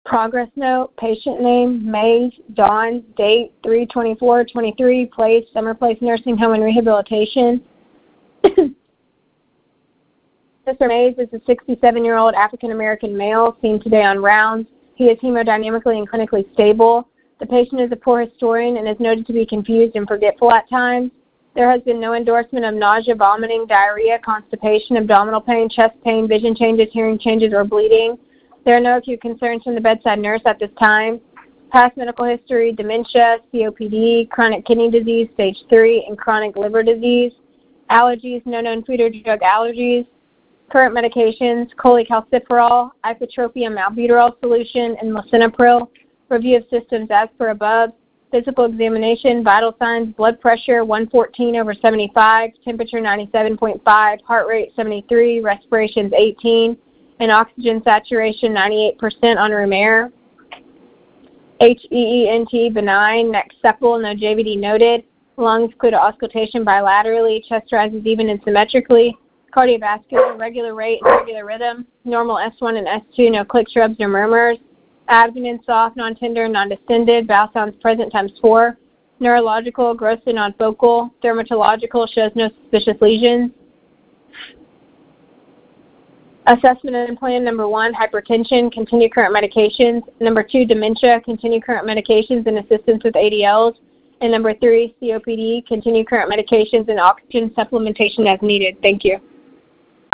Progress note, patient name, Mays, Dawn, date 3/24/23, place, Summer Place Nursing Home and Rehabilitation. Mr. Mays is a 67-year-old African-American male seen today on rounds. He is hemodynamically and clinically stable. The patient is a poor historian and is noted to be confused and forgetful at times. There has been no endorsement of nausea, vomiting, diarrhea, constipation, abdominal pain, chest pain, vision changes, hearing changes, or bleeding. There are no acute concerns from the bedside nurse at this time. Past medical history, dementia, COPD, chronic kidney disease, stage 3, and chronic liver disease. Allergies, no known food or drug allergies. Current medications, cholecalciferol, ipratropium albuterol solution, and lisinopril. Review of systems as per above. Physical examination, vital signs, blood pressure 114/75, temperature 97.5, heart rate 73, respirations 18, and oxygen saturation 98% on room air. HEENT benign, neck supple, no JVD noted. Lungs clear to auscultation bilaterally, chest rises even and symmetrically. Cardiovascular, regular rate and regular rhythm. Normal S1 and S2, no clicks, rubs, or murmurs. Abdomen soft, non-tender, non-distended. Bowel sounds present ×4. Neurological, grossly non-focal. Dermatological, shows no suspicious lesions. Assessment and plan: number 1, hypertension, continue current medications. Number 2, dementia, continue current medications and assistance with ADLs. And number 3, COPD, continue current medications and oxygen supplementation as needed. Thank you.